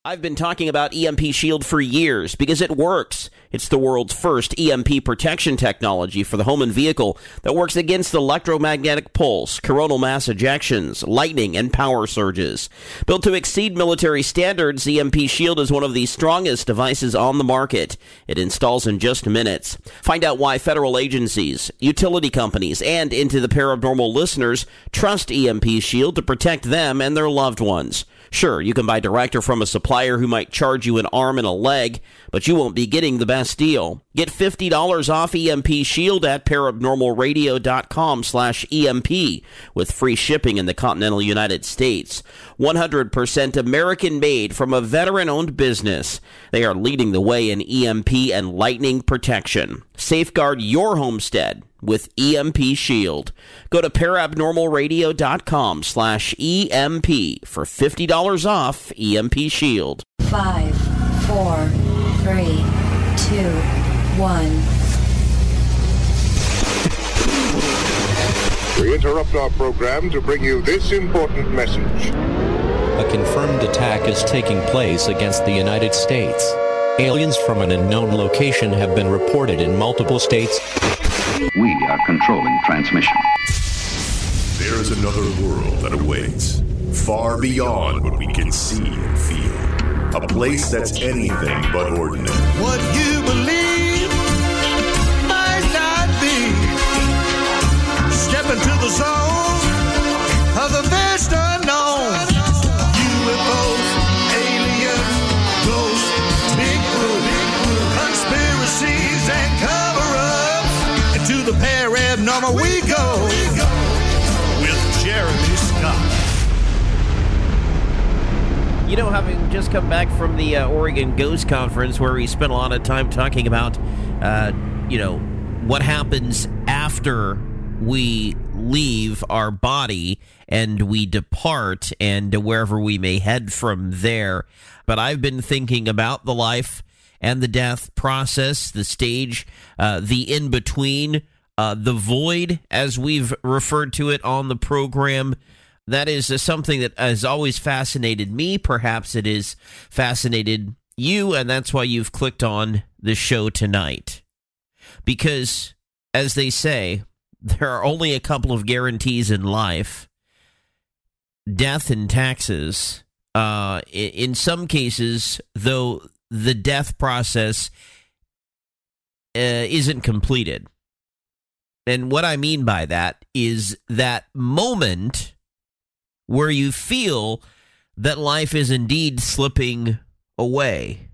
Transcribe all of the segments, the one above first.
I've been talking about EMP Shield for years because it works. It's the world's first EMP protection technology for the home and vehicle that works against electromagnetic pulse, coronal mass ejections, lightning, and power surges. Built to exceed military standards, EMP Shield is one of the strongest devices on the market. It installs in just minutes. Find out why federal agencies, utility companies, and Into the Paranormal listeners trust EMP Shield to protect them and their loved ones. Sure, you can buy direct or from a supplier who might charge you an arm and a leg, but you won't be getting the best deal. Get $50 off EMP Shield at paranormalradio.com/EMP with free shipping in the continental United States. 100% American-made from a veteran-owned business. They are leading the way in EMP and lightning protection. Safeguard your homestead with EMP Shield. Go to paranormalradio.com/EMP for $50 off EMP Shield. 5, 4, 3, 2, 1. We interrupt our program to bring you this important message. A confirmed attack is taking place against the United States. Aliens from an unknown location have been reported in multiple states. We are controlling transmission. There is another world that awaits, far beyond what we can see and feel. A place that's anything but ordinary. What you believe might not be. Step into the zone of the vast unknown. UFOs, aliens, ghosts, Bigfoot, conspiracies and cover-ups. Into the paranormal we go with Jeremy Scott. You know, having just come back from the Oregon Ghost Conference, where we spent a lot of time talking about, what happens after we leave our body and we depart and wherever we may head from there. But I've been thinking about the life and the death process, the stage, the in-between, the void, as we've referred to it on the program. That is something that has always fascinated me. Perhaps it has fascinated you, and that's why you've clicked on the show tonight. Because, as they say, there are only a couple of guarantees in life: death and taxes. In some cases, though, the death process isn't completed. And what I mean by that is that moment where you feel that life is indeed slipping away.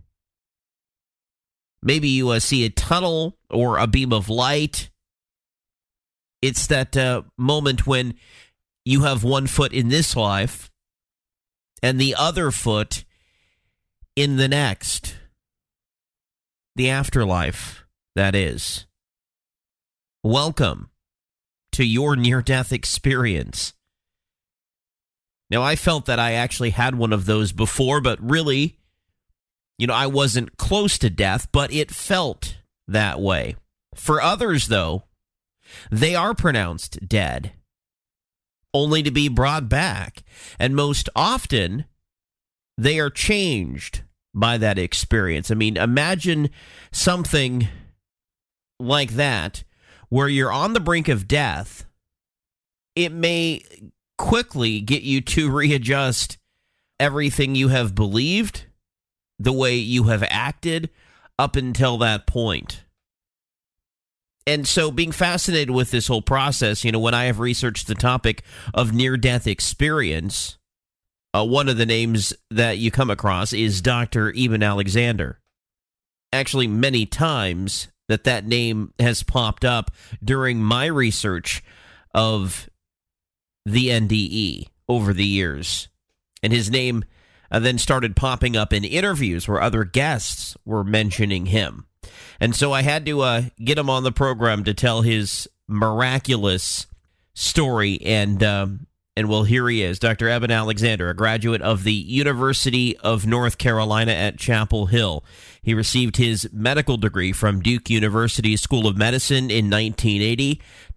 Maybe you see a tunnel or a beam of light. It's that moment when you have one foot in this life and the other foot in the next. The afterlife, that is. Welcome to your near-death experience. Now, I felt that I actually had one of those before, but really, I wasn't close to death, but it felt that way. For others, though, they are pronounced dead, only to be brought back. And most often, they are changed by that experience. I mean, imagine something like that, where you're on the brink of death. It may quickly get you to readjust everything you have believed, the way you have acted up until that point. And so being fascinated with this whole process, when I have researched the topic of near-death experience, one of the names that you come across is Dr. Eben Alexander. Actually, many times that name has popped up during my research of the NDE over the years. And his name then started popping up in interviews where other guests were mentioning him. And so I had to get him on the program to tell his miraculous story. And well, here he is, Dr. Eben Alexander, a graduate of the University of North Carolina at Chapel Hill. He received his medical degree from Duke University School of Medicine in 1980,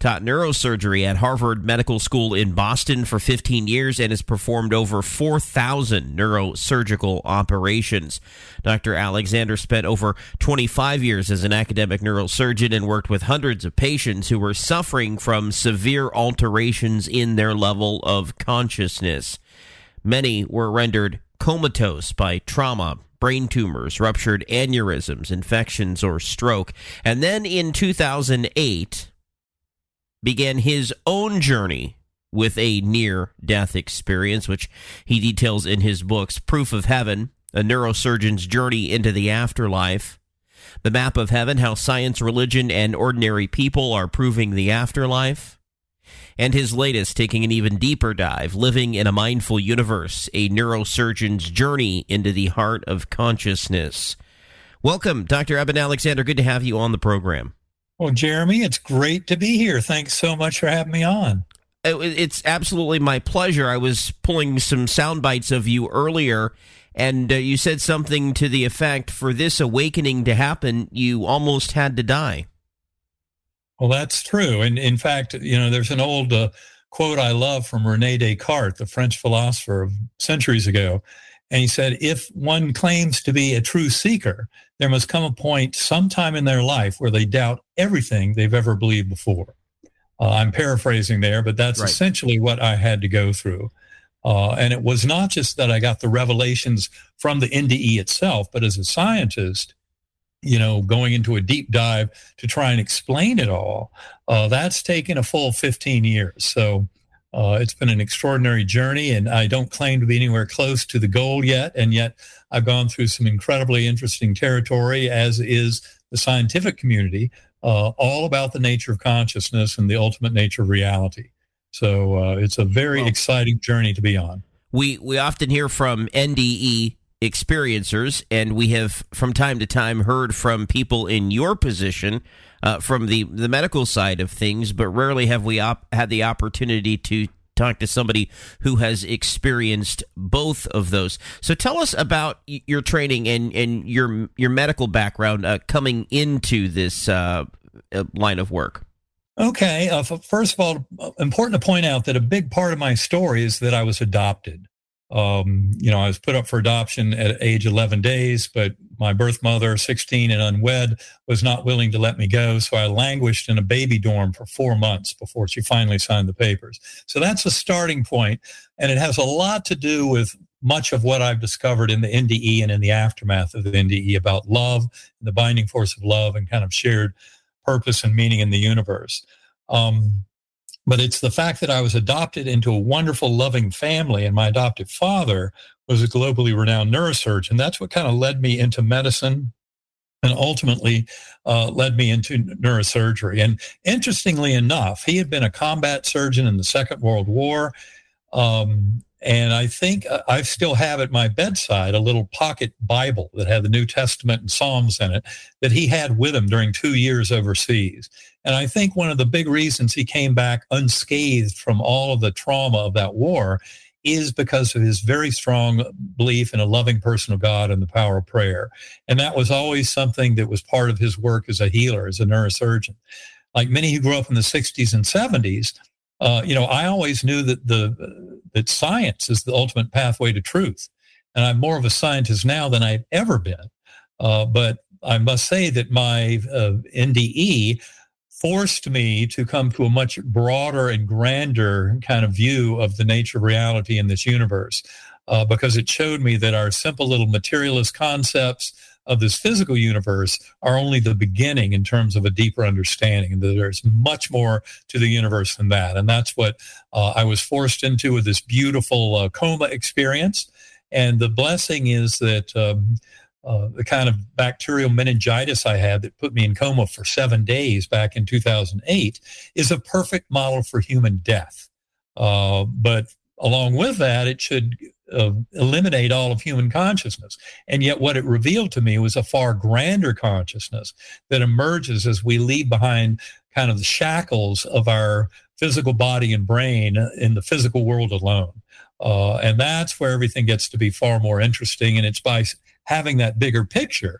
taught neurosurgery at Harvard Medical School in Boston for 15 years and has performed over 4,000 neurosurgical operations. Dr. Alexander spent over 25 years as an academic neurosurgeon and worked with hundreds of patients who were suffering from severe alterations in their level of consciousness. Many were rendered comatose by trauma, brain tumors, ruptured aneurysms, infections, or stroke. And then in 2008, began his own journey with a near-death experience, which he details in his books, Proof of Heaven, A Neurosurgeon's Journey into the Afterlife, The Map of Heaven, How Science, Religion, and Ordinary People Are Proving the Afterlife, and his latest, taking an even deeper dive, Living in a Mindful Universe, A Neurosurgeon's Journey into the Heart of Consciousness. Welcome, Dr. Eben Alexander. Good to have you on the program. Well, Jeremy, it's great to be here. Thanks so much for having me on. It's absolutely my pleasure. I was pulling some sound bites of you earlier, and you said something to the effect, for this awakening to happen, you almost had to die. Well, that's true. And in fact, there's an old quote I love from René Descartes, the French philosopher of centuries ago. And he said, if one claims to be a true seeker, there must come a point sometime in their life where they doubt everything they've ever believed before. I'm paraphrasing there, but that's right. Essentially what I had to go through. And it was not just that I got the revelations from the NDE itself, but as a scientist, going into a deep dive to try and explain it all, that's taken a full 15 years. So it's been an extraordinary journey, and I don't claim to be anywhere close to the goal yet. And yet I've gone through some incredibly interesting territory, as is the scientific community, all about the nature of consciousness and the ultimate nature of reality. So it's a very exciting journey to be on. We often hear from NDE experiencers, and we have from time to time heard from people in your position from the medical side of things, but rarely have we had the opportunity to talk to somebody who has experienced both of those. So tell us about your training and your medical background coming into this line of work. Okay. First of all, important to point out that a big part of my story is that I was adopted. I was put up for adoption at age 11 days, but my birth mother, 16 and unwed, was not willing to let me go. So I languished in a baby dorm for 4 months before she finally signed the papers. So that's a starting point, and it has a lot to do with much of what I've discovered in the NDE and in the aftermath of the NDE about love, the binding force of love, and kind of shared purpose and meaning in the universe. But it's the fact that I was adopted into a wonderful, loving family, and my adoptive father was a globally renowned neurosurgeon. That's what kind of led me into medicine and ultimately led me into neurosurgery. And interestingly enough, he had been a combat surgeon in the Second World War. And I think I still have at my bedside a little pocket Bible that had the New Testament and Psalms in it that he had with him during 2 years overseas. And I think one of the big reasons he came back unscathed from all of the trauma of that war is because of his very strong belief in a loving personal God and the power of prayer. And that was always something that was part of his work as a healer, as a neurosurgeon. Like many who grew up in the 60s and 70s, I always knew that science is the ultimate pathway to truth. And I'm more of a scientist now than I've ever been. But I must say that my NDE forced me to come to a much broader and grander kind of view of the nature of reality in this universe, because it showed me that our simple little materialist concepts of this physical universe are only the beginning in terms of a deeper understanding, and that there's much more to the universe than that. And that's what I was forced into with this beautiful coma experience. And the blessing is that the kind of bacterial meningitis I had that put me in coma for 7 days back in 2008 is a perfect model for human death. But along with that, it should eliminate all of human consciousness. And yet what it revealed to me was a far grander consciousness that emerges as we leave behind kind of the shackles of our physical body and brain in the physical world alone. And that's where everything gets to be far more interesting. And it's by having that bigger picture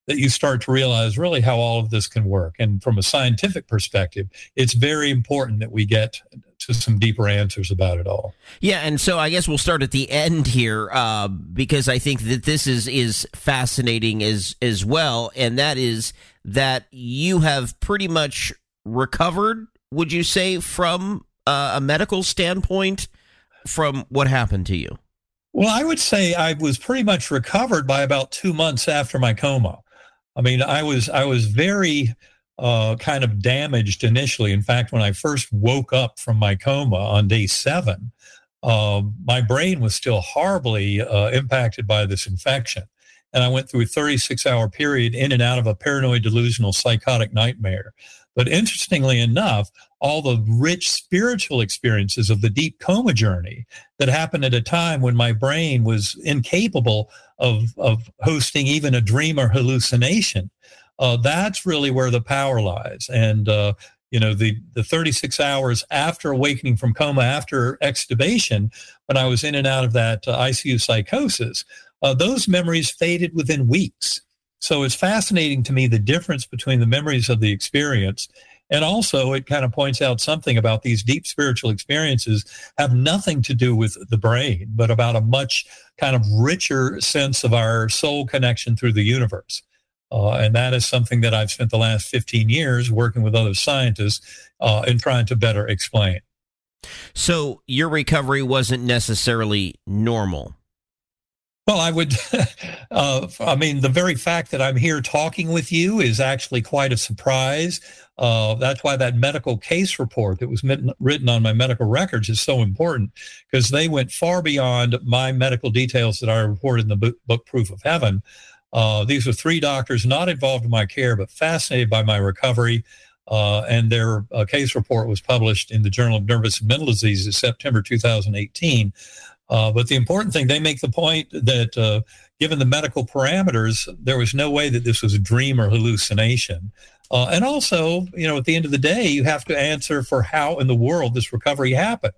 that you start to realize really how all of this can work. And from a scientific perspective, it's very important that we get to some deeper answers about it all. Yeah, and so I guess we'll start at the end here because I think that this is fascinating as well, and that is that you have pretty much recovered, would you say, from a medical standpoint from what happened to you? Well, I would say I was pretty much recovered by about 2 months after my coma. I mean, I was very kind of damaged initially. In fact, when I first woke up from my coma on day 7, my brain was still horribly impacted by this infection. And I went through a 36-hour period in and out of a paranoid delusional psychotic nightmare. But interestingly enough, all the rich spiritual experiences of the deep coma journey that happened at a time when my brain was incapable of hosting even a dream or hallucination, that's really where the power lies. And, the 36 hours after awakening from coma, after extubation, when I was in and out of that ICU psychosis, those memories faded within weeks. So it's fascinating to me the difference between the memories of the experience, and also it kind of points out something about these deep spiritual experiences have nothing to do with the brain, but about a much kind of richer sense of our soul connection through the universe. And that is something that I've spent the last 15 years working with other scientists in trying to better explain. So your recovery wasn't necessarily normal. Well, I would, the very fact that I'm here talking with you is actually quite a surprise. That's why that medical case report that was written on my medical records is so important, because they went far beyond my medical details that I reported in the book Proof of Heaven. These are 3 doctors not involved in my care, but fascinated by my recovery. And their case report was published in the Journal of Nervous and Mental Diseases, September 2018. But the important thing, they make the point that given the medical parameters, there was no way that this was a dream or hallucination. And also, at the end of the day, you have to answer for how in the world this recovery happened.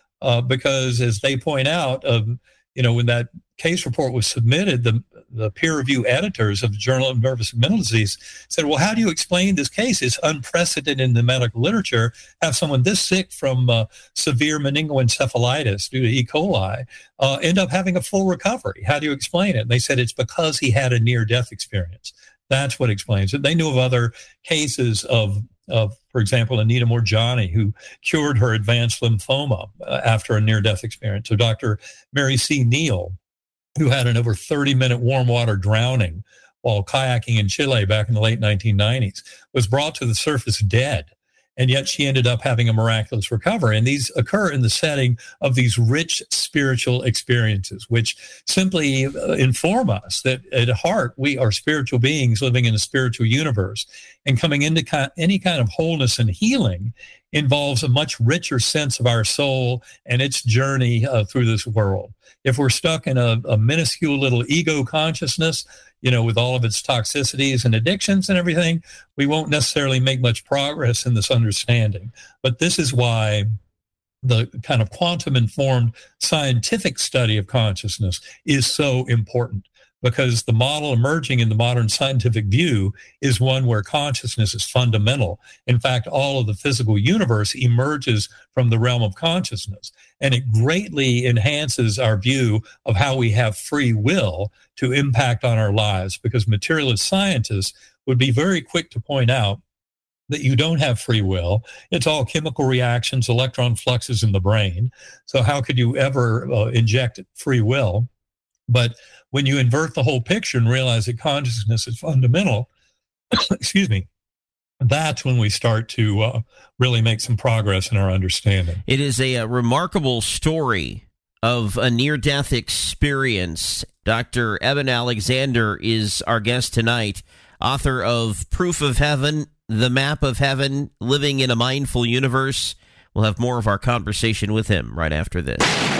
Because as they point out, when that case report was submitted, the peer review editors of the Journal of Nervous and Mental Disease said, well, how do you explain this case? It's unprecedented in the medical literature. Have someone this sick from severe meningoencephalitis due to E. coli end up having a full recovery. How do you explain it? And they said it's because he had a near-death experience. That's what explains it. They knew of other cases of, for example, Anita Moorjani, who cured her advanced lymphoma after a near-death experience. So Dr. Mary C. Neal, who had an over 30-minute warm water drowning while kayaking in Chile back in the late 1990s, was brought to the surface dead. And yet she ended up having a miraculous recovery. And these occur in the setting of these rich spiritual experiences, which simply inform us that at heart, we are spiritual beings living in a spiritual universe. And coming into any kind of wholeness and healing involves a much richer sense of our soul and its journey through this world. If we're stuck in a minuscule little ego consciousness, with all of its toxicities and addictions and everything, we won't necessarily make much progress in this understanding. But this is why the kind of quantum-informed scientific study of consciousness is so important, because the model emerging in the modern scientific view is one where consciousness is fundamental. In fact, all of the physical universe emerges from the realm of consciousness, and it greatly enhances our view of how we have free will to impact on our lives, because materialist scientists would be very quick to point out that you don't have free will. It's all chemical reactions, electron fluxes in the brain. So how could you ever inject free will? But when you invert the whole picture and realize that consciousness is fundamental, excuse me, that's when we start to really make some progress in our understanding. It is a remarkable story of a near-death experience. Dr. Eben Alexander is our guest tonight, author of Proof of Heaven, The Map of Heaven, Living in a Mindful Universe. We'll have more of our conversation with him right after this.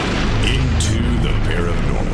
Into the paranormal.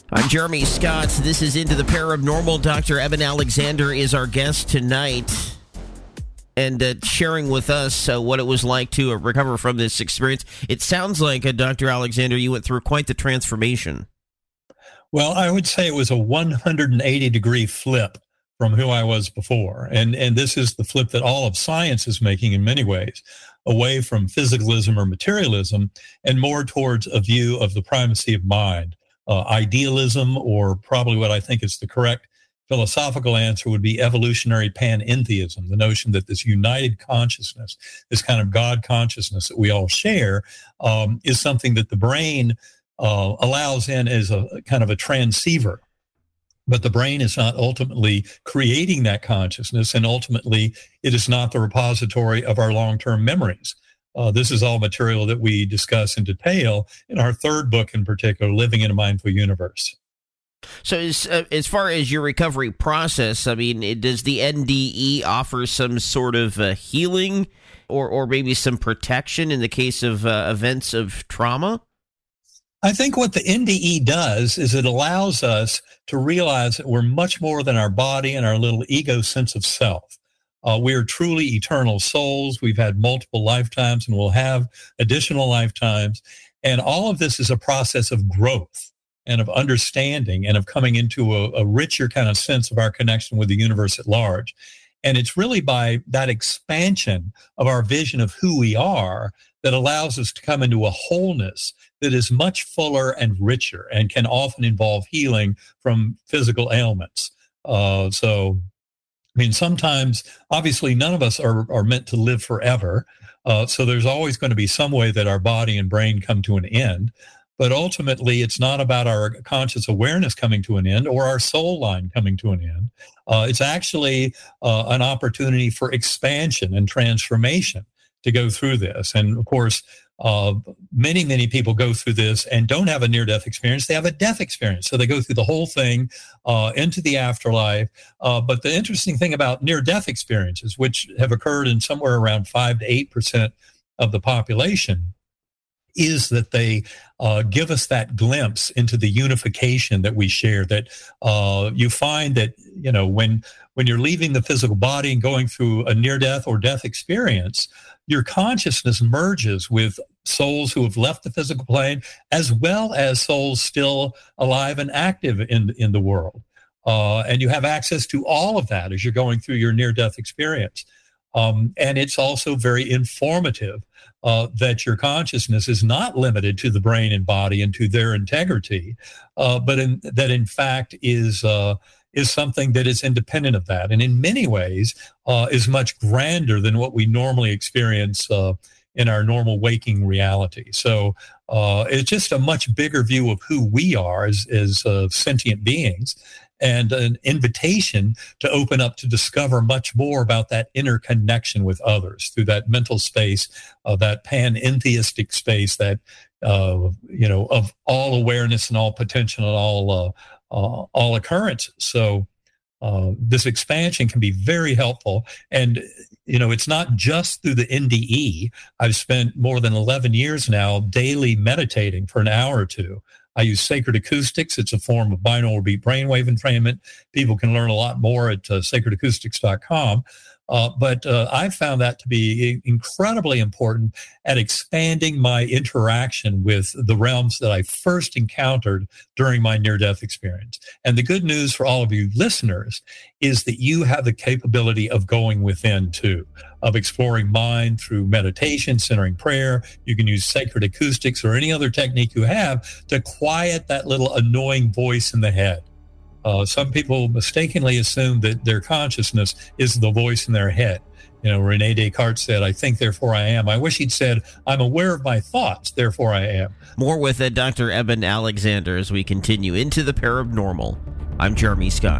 I'm Jeremy Scott. This is Into the Paranormal. Dr. Eben Alexander is our guest tonight and sharing with us what it was like to recover from this experience. It sounds like, Dr. Alexander, you went through quite the transformation. Well, I would say it was a 180-degree flip from who I was before. And this is the flip that all of science is making in many ways, away from physicalism or materialism and more towards a view of the primacy of mind. Idealism, or probably what I think is the correct philosophical answer, would be evolutionary panentheism, the notion that this united consciousness, this kind of God consciousness that we all share, is something that the brain allows in as a kind of a transceiver. But the brain is not ultimately creating that consciousness, and ultimately it is not the repository of our long-term memories. This is all material that we discuss in detail in our third book in particular, Living in a Mindful Universe. So as far as your recovery process, I mean, does the NDE offer some sort of healing or maybe some protection in the case of events of trauma? I think what the NDE does is it allows us to realize that we're much more than our body and our little ego sense of self. We are truly eternal souls. We've had multiple lifetimes and we'll have additional lifetimes. And all of this is a process of growth and of understanding and of coming into a richer kind of sense of our connection with the universe at large. And it's really by that expansion of our vision of who we are that allows us to come into a wholeness that is much fuller and richer and can often involve healing from physical ailments. I mean, sometimes, obviously, none of us are meant to live forever. So there's always going to be some way that our body and brain come to an end. But ultimately, it's not about our conscious awareness coming to an end or our soul line coming to an end. It's actually an opportunity for expansion and transformation to go through this. And of course, many people go through this and don't have a near-death experience. They have a death experience. So they go through the whole thing into the afterlife. But the interesting thing about near-death experiences, which have occurred in somewhere around 5 to 8% of the population, is that they give us that glimpse into the unification that we share, that you find that, you know, when you're leaving the physical body and going through a near-death or death experience, your consciousness merges with souls who have left the physical plane, as well as souls still alive and active in the world. And you have access to all of that as you're going through your near-death experience. And it's also very informative that your consciousness is not limited to the brain and body and to their integrity, but that in fact is something that is independent of that, and in many ways is much grander than what we normally experience in our normal waking reality. So it's just a much bigger view of who we are as sentient beings, and an invitation to open up to discover much more about that interconnection with others through that mental space, that panentheistic space, that of all awareness and all potential and all occurrence. So this expansion can be very helpful. And, you know, it's not just through the NDE. I've spent more than 11 years now daily meditating for an hour or two. I use Sacred Acoustics. It's a form of binaural beat brainwave entrainment. People can learn a lot more at sacredacoustics.com. But I found that to be incredibly important at expanding my interaction with the realms that I first encountered during my near-death experience. And the good news for all of you listeners is that you have the capability of going within too, of exploring mind through meditation, centering prayer. You can use Sacred Acoustics or any other technique you have to quiet that little annoying voice in the head. Some people mistakenly assume that their consciousness is the voice in their head. You know, Rene Descartes said, "I think, therefore I am." I wish he'd said, "I'm aware of my thoughts, therefore I am." More with Dr. Eben Alexander as we continue into the paranormal. I'm Jeremy Scott.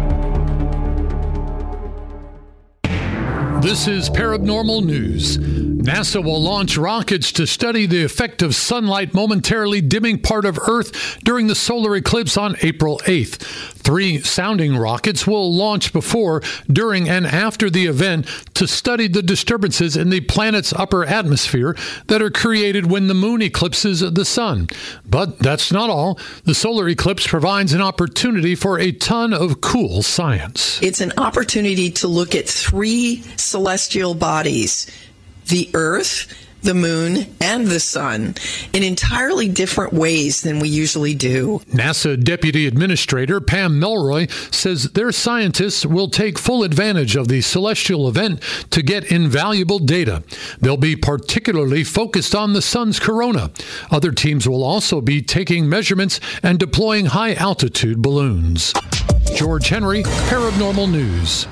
This is Paranormal News. NASA will launch rockets to study the effect of sunlight momentarily dimming part of Earth during the solar eclipse on April 8th. 3 sounding rockets will launch before, during, and after the event to study the disturbances in the planet's upper atmosphere that are created when the moon eclipses the sun. But that's not all. The solar eclipse provides an opportunity for a ton of cool science. It's an opportunity to look at 3 celestial bodies: the Earth, the moon, and the sun, in entirely different ways than we usually do. NASA Deputy Administrator Pam Melroy says their scientists will take full advantage of the celestial event to get invaluable data. They'll be particularly focused on the sun's corona. Other teams will also be taking measurements and deploying high-altitude balloons. George Henry, Paranormal News.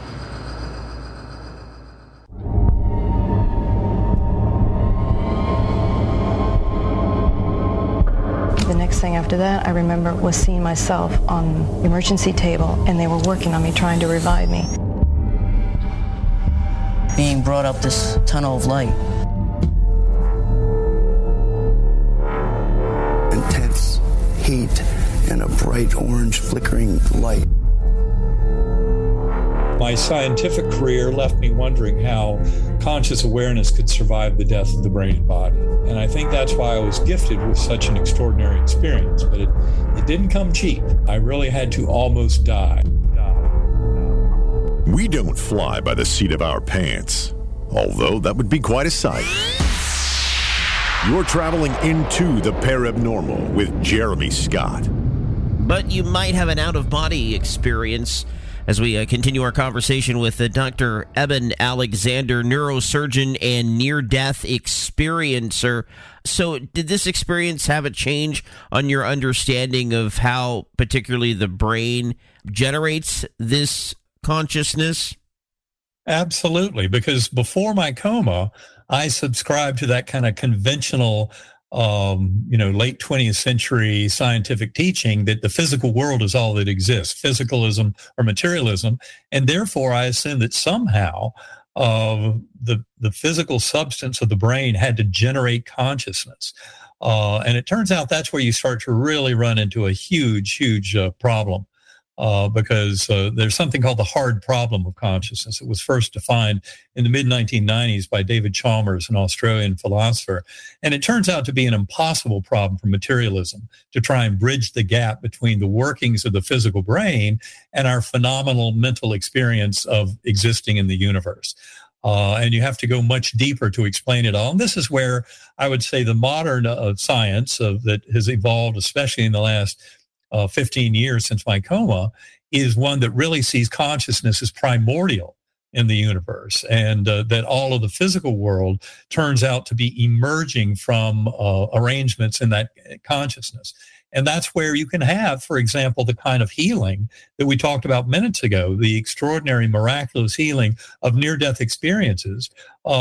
The next thing after that, I remember, was seeing myself on the emergency table, and they were working on me, trying to revive me. Being brought up this tunnel of light. Intense heat and a bright orange flickering light. My scientific career left me wondering how conscious awareness could survive the death of the brain and body. And I think that's why I was gifted with such an extraordinary experience. But it didn't come cheap. I really had to almost die. We don't fly by the seat of our pants, although that would be quite a sight. You're traveling into the Parabnormal with Jeremy Scott. But you might have an out-of-body experience as we continue our conversation with Dr. Eben Alexander, neurosurgeon and near-death experiencer. So did this experience have a change on your understanding of how particularly the brain generates this consciousness? Absolutely, because before my coma, I subscribed to that kind of conventional late 20th century scientific teaching that the physical world is all that exists, physicalism or materialism. And therefore, I assumed that somehow the physical substance of the brain had to generate consciousness. And it turns out that's where you start to really run into a huge problem. Because there's something called the hard problem of consciousness. It was first defined in the mid-1990s by David Chalmers, an Australian philosopher. And it turns out to be an impossible problem for materialism, to try and bridge the gap between the workings of the physical brain and our phenomenal mental experience of existing in the universe. And you have to go much deeper to explain it all. And this is where I would say the modern science that has evolved, especially in the last 15 years since my coma, is one that really sees consciousness as primordial in the universe, and that all of the physical world turns out to be emerging from arrangements in that consciousness. And that's where you can have, for example, the kind of healing that we talked about minutes ago, the extraordinary, miraculous healing of near-death experiences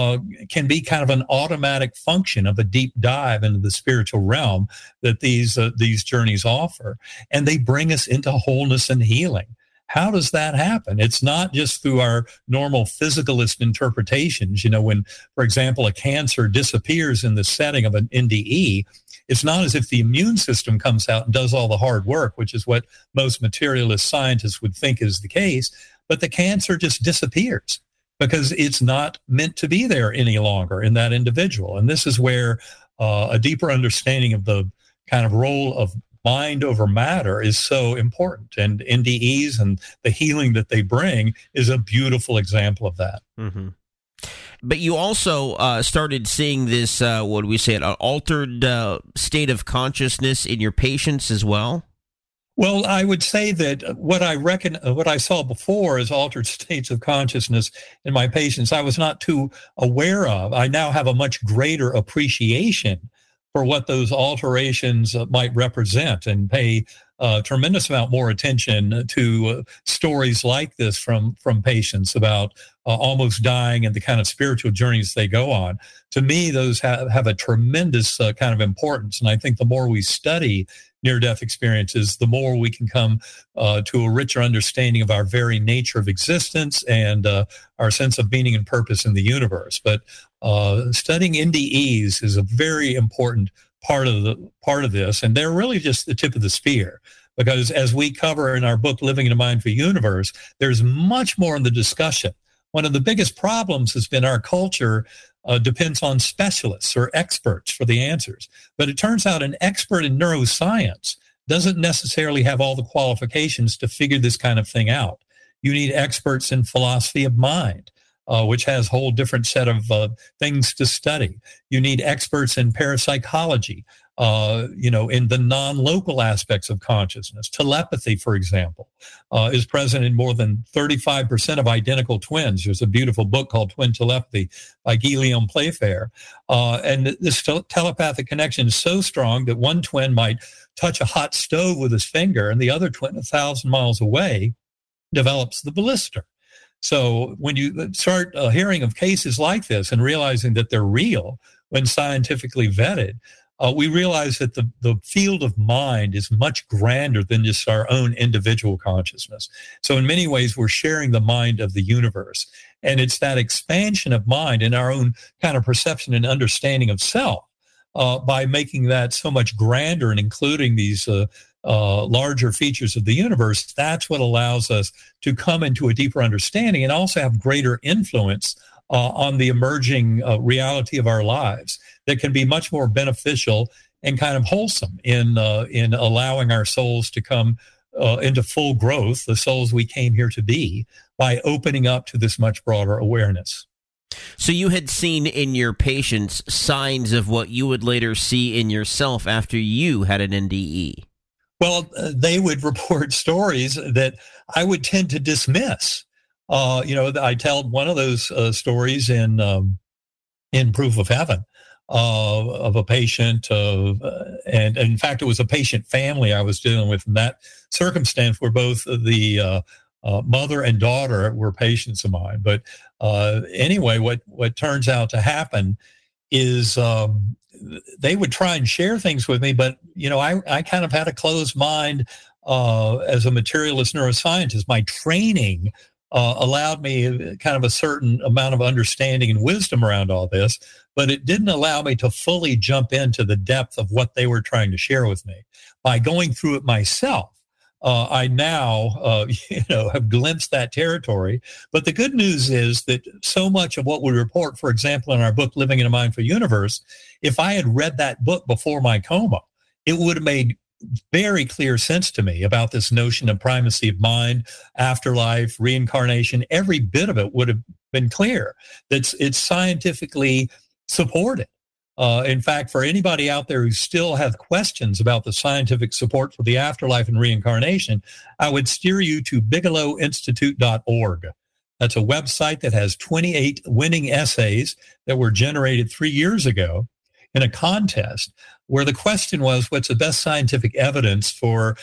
can be kind of an automatic function of a deep dive into the spiritual realm that these journeys offer. And they bring us into wholeness and healing. How does that happen? It's not just through our normal physicalist interpretations. You know, when, for example, a cancer disappears in the setting of an NDE, it's not as if the immune system comes out and does all the hard work, which is what most materialist scientists would think is the case, but the cancer just disappears because it's not meant to be there any longer in that individual. And this is where a deeper understanding of the kind of role of mind over matter is so important. And NDEs and the healing that they bring is a beautiful example of that. Mm-hmm. But you also started seeing this, what do we say, an altered state of consciousness in your patients as well? Well, I would say that what I saw before as altered states of consciousness in my patients, I was not too aware of. I now have a much greater appreciation for what those alterations might represent, and pay a tremendous amount more attention to stories like this from patients about almost dying and the kind of spiritual journeys they go on. To me, those have a tremendous kind of importance. And I think the more we study near-death experiences, the more we can come to a richer understanding of our very nature of existence and our sense of meaning and purpose in the universe. But studying NDEs is a very important part of this, and they're really just the tip of the spear. Because as we cover in our book, Living in a Mindful Universe, there's much more in the discussion. One of the biggest problems has been our culture depends on specialists or experts for the answers. But it turns out an expert in neuroscience doesn't necessarily have all the qualifications to figure this kind of thing out. You need experts in philosophy of mind, which has a whole different set of things to study. You need experts in parapsychology, in the non-local aspects of consciousness. Telepathy, for example, is present in more than 35% of identical twins. There's a beautiful book called Twin Telepathy by Guillaume Playfair. And this telepathic connection is so strong that one twin might touch a hot stove with his finger, and the other twin 1,000 miles away develops the blister. So when you start hearing of cases like this and realizing that they're real when scientifically vetted, we realize that the field of mind is much grander than just our own individual consciousness. So in many ways, we're sharing the mind of the universe. And it's that expansion of mind in our own kind of perception and understanding of self by making that so much grander and including these larger features of the universe. That's what allows us to come into a deeper understanding and also have greater influence on the emerging reality of our lives that can be much more beneficial and kind of wholesome in allowing our souls to come into full growth, the souls we came here to be, by opening up to this much broader awareness. So you had seen in your patients signs of what you would later see in yourself after you had an NDE. Well, they would report stories that I would tend to dismiss. I tell one of those stories in Proof of Heaven of a patient, and in fact, it was a patient family I was dealing with in that circumstance where both the mother and daughter were patients of mine. But anyway, what turns out to happen is they would try and share things with me, but I kind of had a closed mind as a materialist neuroscientist. My training allowed me kind of a certain amount of understanding and wisdom around all this, but it didn't allow me to fully jump into the depth of what they were trying to share with me. By going through it myself, I now, have glimpsed that territory. But the good news is that so much of what we report, for example, in our book, Living in a Mindful Universe, if I had read that book before my coma, it would have made very clear sense to me about this notion of primacy of mind, afterlife, reincarnation. Every bit of it would have been clear. It's scientifically supported. In fact, for anybody out there who still have questions about the scientific support for the afterlife and reincarnation, I would steer you to BigelowInstitute.org. That's a website that has 28 winning essays that were generated 3 years ago in a contest where the question was, what's the best scientific evidence for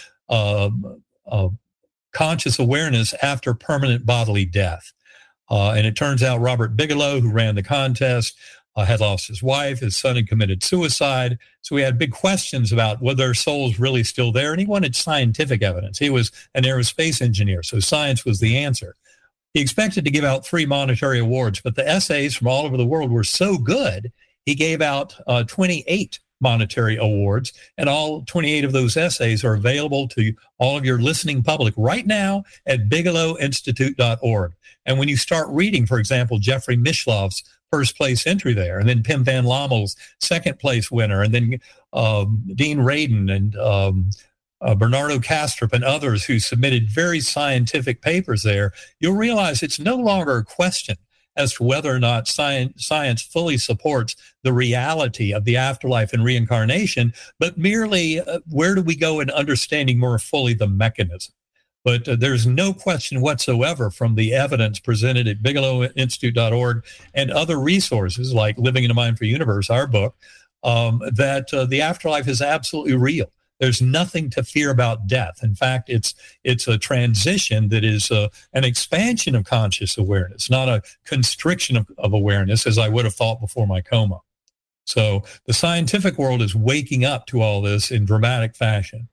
conscious awareness after permanent bodily death? And it turns out Robert Bigelow, who ran the contest, had lost his wife. His son had committed suicide. So we had big questions about whether their soul's really still there. And he wanted scientific evidence. He was an aerospace engineer, so science was the answer. He expected to give out 3 monetary awards, but the essays from all over the world were so good, he gave out 28 monetary awards, and all 28 of those essays are available to all of your listening public right now at BigelowInstitute.org. And when you start reading, for example, Jeffrey Mishlov's first place entry there, and then Pim Van Lommel's second place winner, and then Dean Radin and Bernardo Kastrup and others who submitted very scientific papers there, you'll realize it's no longer a question as to whether or not science fully supports the reality of the afterlife and reincarnation, but merely where do we go in understanding more fully the mechanism. But there's no question whatsoever from the evidence presented at BigelowInstitute.org and other resources like Living in a Mindful Universe, our book, that the afterlife is absolutely real. There's nothing to fear about death. In fact, it's a transition that is an expansion of conscious awareness, not a constriction of awareness, as I would have thought before my coma. So the scientific world is waking up to all this in dramatic fashion.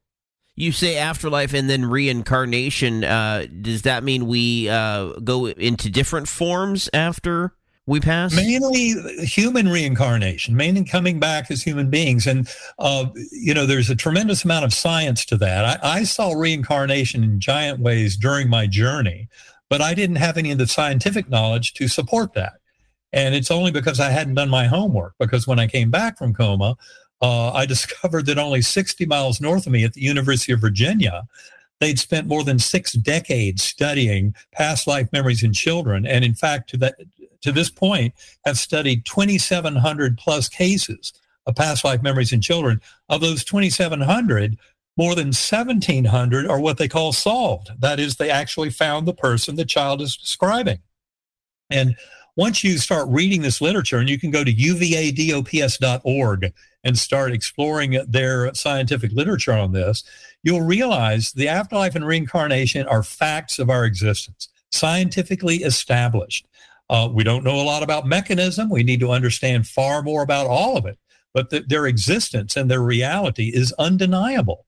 You say afterlife and then reincarnation. Does that mean we go into different forms after we pass? Mainly human reincarnation, mainly coming back as human beings. And, there's a tremendous amount of science to that. I saw reincarnation in giant ways during my journey, but I didn't have any of the scientific knowledge to support that. And it's only because I hadn't done my homework, because when I came back from coma, I discovered that only 60 miles north of me at the University of Virginia, they'd spent more than 6 decades studying past life memories in children. And in fact, to this point, have studied 2,700 plus cases of past life memories in children. Of those 2,700, more than 1,700 are what they call solved. That is, they actually found the person the child is describing. And once you start reading this literature, and you can go to uvadops.org and start exploring their scientific literature on this, you'll realize the afterlife and reincarnation are facts of our existence, scientifically established. We don't know a lot about mechanism. We need to understand far more about all of it. But their existence and their reality is undeniable.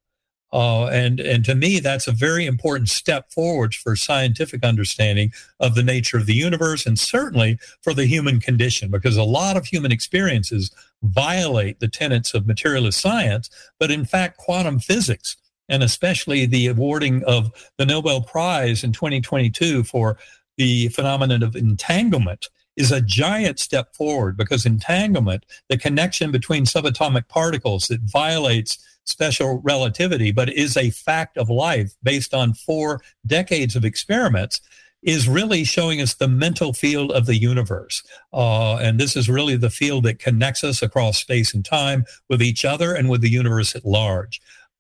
And to me, that's a very important step forward for scientific understanding of the nature of the universe, and certainly for the human condition, because a lot of human experiences violate the tenets of materialist science. But in fact, quantum physics, and especially the awarding of the Nobel Prize in 2022 for the phenomenon of entanglement, is a giant step forward, because entanglement, the connection between subatomic particles that violates special relativity, but is a fact of life based on 4 decades of experiments, is really showing us the mental field of the universe. And this is really the field that connects us across space and time with each other and with the universe at large.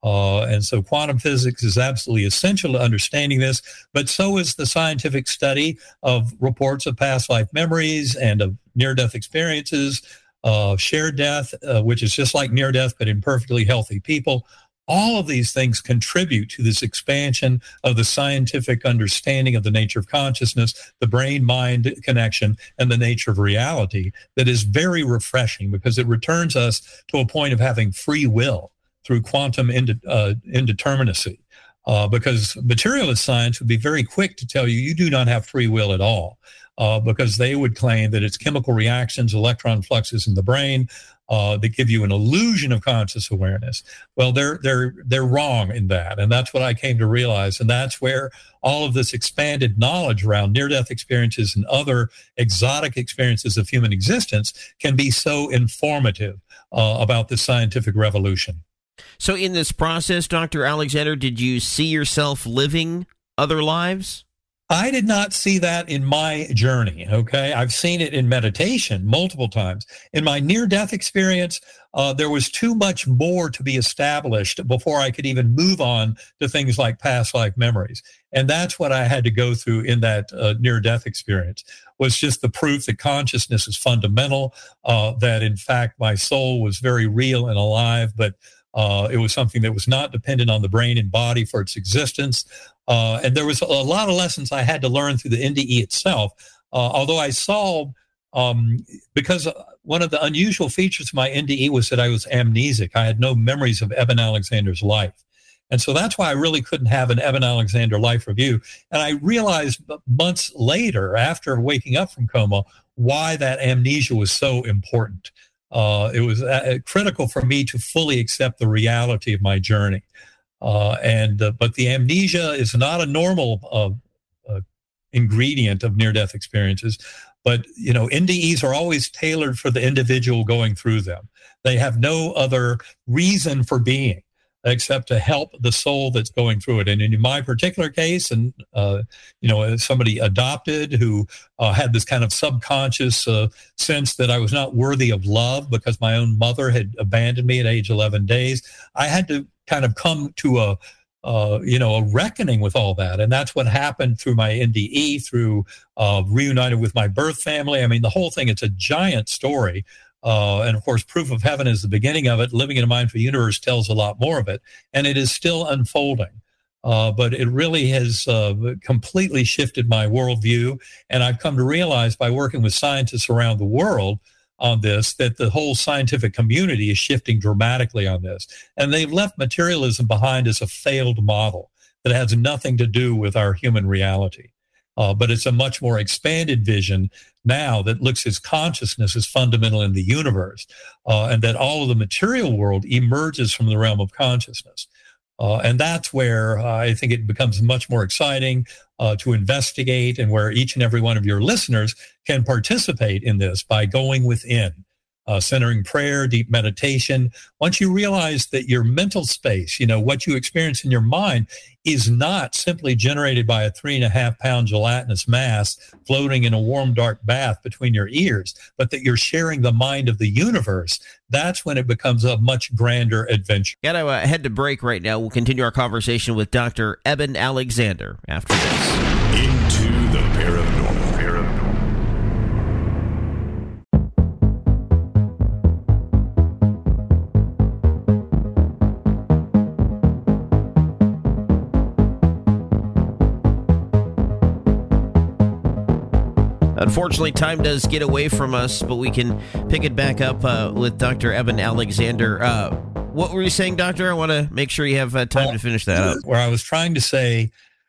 And so quantum physics is absolutely essential to understanding this, but so is the scientific study of reports of past life memories and of near-death experiences, shared death, which is just like near death, but in perfectly healthy people. All of these things contribute to this expansion of the scientific understanding of the nature of consciousness, the brain-mind connection, and the nature of reality that is very refreshing, because it returns us to a point of having free will through quantum indeterminacy. Because materialist science would be very quick to tell you, you do not have free will at all. Because they would claim that it's chemical reactions, electron fluxes in the brain that give you an illusion of conscious awareness. Well, they're wrong in that, and that's what I came to realize. And that's where all of this expanded knowledge around near-death experiences and other exotic experiences of human existence can be so informative about the scientific revolution. So, in this process, Dr. Alexander, did you see yourself living other lives? I did not see that in my journey, okay? I've seen it in meditation multiple times. In my near-death experience, there was too much more to be established before I could even move on to things like past life memories. And that's what I had to go through in that near-death experience, was just the proof that consciousness is fundamental, that in fact my soul was very real and alive, but it was something that was not dependent on the brain and body for its existence. And there was a lot of lessons I had to learn through the NDE itself. Although I saw, because one of the unusual features of my NDE was that I was amnesic. I had no memories of Eben Alexander's life. And so that's why I really couldn't have an Eben Alexander life review. And I realized months later, after waking up from coma, why that amnesia was so important. It was critical for me to fully accept the reality of my journey. But the amnesia is not a normal ingredient of near-death experiences. But, NDEs are always tailored for the individual going through them. They have no other reason for being except to help the soul that's going through it. And in my particular case, and, somebody adopted who had this kind of subconscious sense that I was not worthy of love because my own mother had abandoned me at age 11 days, I had to kind of come to a reckoning with all that. And that's what happened through my NDE, through reunited with my birth family. I mean, the whole thing, it's a giant story. And of course, Proof of Heaven is the beginning of it. Living in a Mindful Universe tells a lot more of it. And it is still unfolding. But it really has completely shifted my worldview. And I've come to realize by working with scientists around the world on this, that the whole scientific community is shifting dramatically on this. And they've left materialism behind as a failed model that has nothing to do with our human reality. But it's a much more expanded vision now that looks at consciousness as fundamental in the universe, and that all of the material world emerges from the realm of consciousness. And that's where I think it becomes much more exciting to investigate, and where each and every one of your listeners can participate in this by going within, centering prayer, deep meditation. Once you realize that your mental space, what you experience in your mind, is not simply generated by a 3.5-pound gelatinous mass floating in a warm, dark bath between your ears, but that you're sharing the mind of the universe, that's when it becomes a much grander adventure. Got to head to break right now. We'll continue our conversation with Dr. Eben Alexander after this. Into the paranormal. Unfortunately, time does get away from us, but we can pick it back up with Dr. Eben Alexander. What were you saying, Doctor? I want to make sure you have time to finish that up. Where I was trying to say,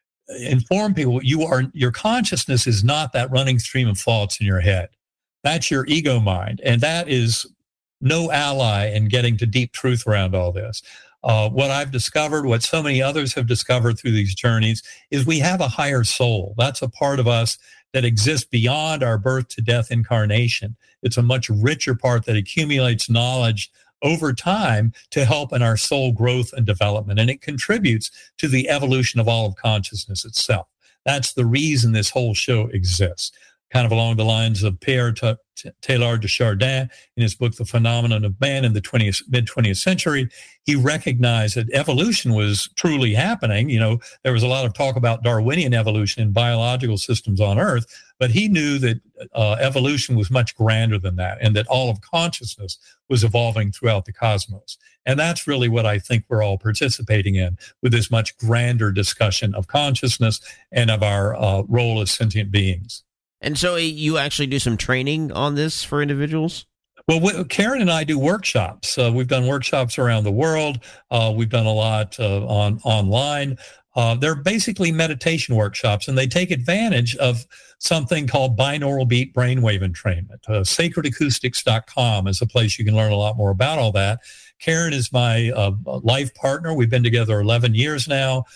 inform people, your consciousness is not that running stream of thoughts in your head. That's your ego mind, and that is no ally in getting to deep truth around all this. What I've discovered, what so many others have discovered through these journeys, is we have a higher soul. That's a part of us that exists beyond our birth to death incarnation. It's a much richer part that accumulates knowledge over time to help in our soul growth and development. And it contributes to the evolution of all of consciousness itself. That's the reason this whole show exists. Kind of along the lines of Pierre Teilhard de Chardin in his book, The Phenomenon of Man in the mid-20th century, he recognized that evolution was truly happening. There was a lot of talk about Darwinian evolution in biological systems on Earth, but he knew that evolution was much grander than that, and that all of consciousness was evolving throughout the cosmos. And that's really what I think we're all participating in with this much grander discussion of consciousness and of our role as sentient beings. And so you actually do some training on this for individuals? Well, Karen and I do workshops. We've done workshops around the world. We've done a lot online. They're basically meditation workshops, and they take advantage of something called binaural beat brainwave entrainment. Sacredacoustics.com is a place you can learn a lot more about all that. Karen is my life partner. We've been together 11 years now.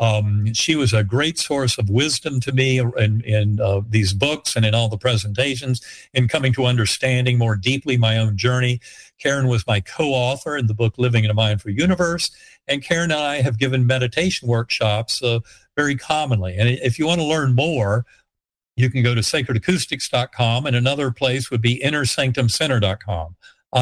She was a great source of wisdom to me in these books and in all the presentations, in coming to understanding more deeply my own journey. Karen was my co-author in the book Living in a Mindful Universe, and Karen and I have given meditation workshops very commonly. And if you want to learn more, you can go to sacredacoustics.com, and another place would be innersanctumcenter.com.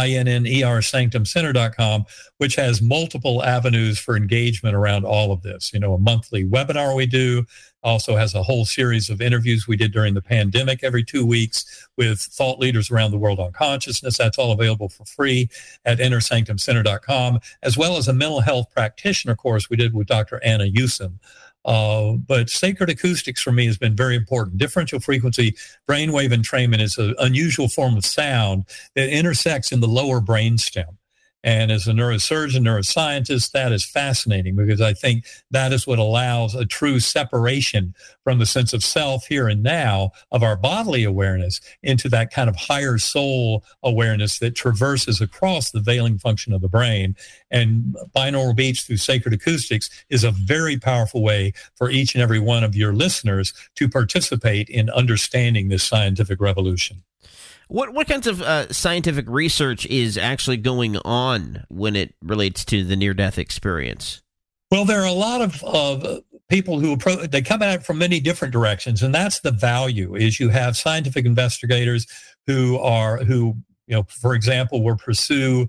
INNERsanctumcenter.com, which has multiple avenues for engagement around all of this. A monthly webinar we do, also has a whole series of interviews we did during the pandemic every 2 weeks with thought leaders around the world on consciousness. That's all available for free at innersanctumcenter.com, as well as a mental health practitioner course we did with Dr. Anna Yusim. But sacred acoustics for me has been very important. Differential frequency brainwave entrainment is an unusual form of sound that intersects in the lower brainstem. And as a neurosurgeon, neuroscientist, that is fascinating, because I think that is what allows a true separation from the sense of self here and now of our bodily awareness into that kind of higher soul awareness that traverses across the veiling function of the brain. And binaural beats through sacred acoustics is a very powerful way for each and every one of your listeners to participate in understanding this scientific revolution. What kinds of scientific research is actually going on when it relates to the near-death experience? Well, there are a lot of people who they come at it from many different directions, and that's the value. Is you have scientific investigators who for example, will pursue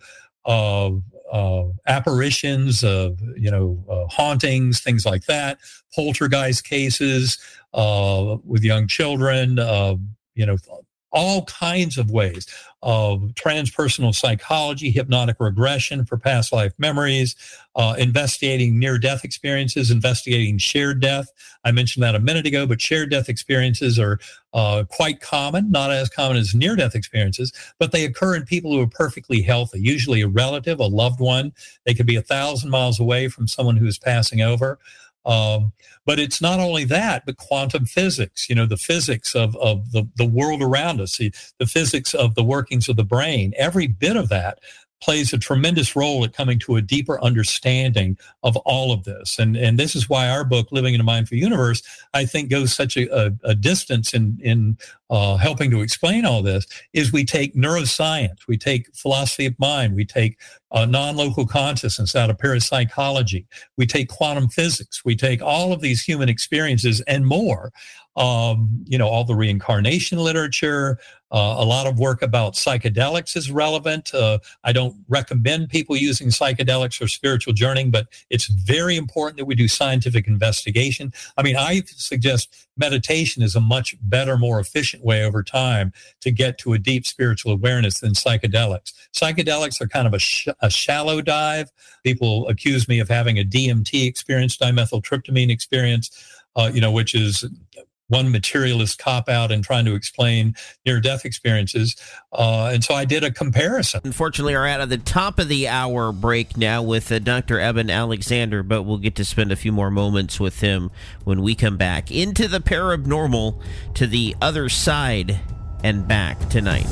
apparitions of hauntings, things like that, poltergeist cases with young children, all kinds of ways of transpersonal psychology, hypnotic regression for past life memories, investigating near-death experiences, investigating shared death. I mentioned that a minute ago, but shared death experiences are quite common, not as common as near-death experiences, but they occur in people who are perfectly healthy, usually a relative, a loved one. They could be 1,000 miles away from someone who is passing over. But it's not only that, but quantum physics, the physics of the world around us, the physics of the workings of the brain, every bit of that plays a tremendous role at coming to a deeper understanding of all of this. And this is why our book, Living in a Mindful Universe, I think goes such a distance in helping to explain all this, is we take neuroscience, we take philosophy of mind, we take non-local consciousness out of parapsychology, we take quantum physics, we take all of these human experiences and more, all the reincarnation literature, a lot of work about psychedelics is relevant. I don't recommend people using psychedelics for spiritual journeying, but it's very important that we do scientific investigation. I mean, I suggest meditation is a much better, more efficient way over time to get to a deep spiritual awareness than psychedelics. Psychedelics are kind of a shallow dive. People accuse me of having a DMT experience, dimethyltryptamine experience, which is one materialist cop-out in trying to explain near-death experiences. And so I did a comparison. Unfortunately, we're at the top of the hour break now with Dr. Eben Alexander, but we'll get to spend a few more moments with him when we come back into the paranormal, to the other side and back tonight.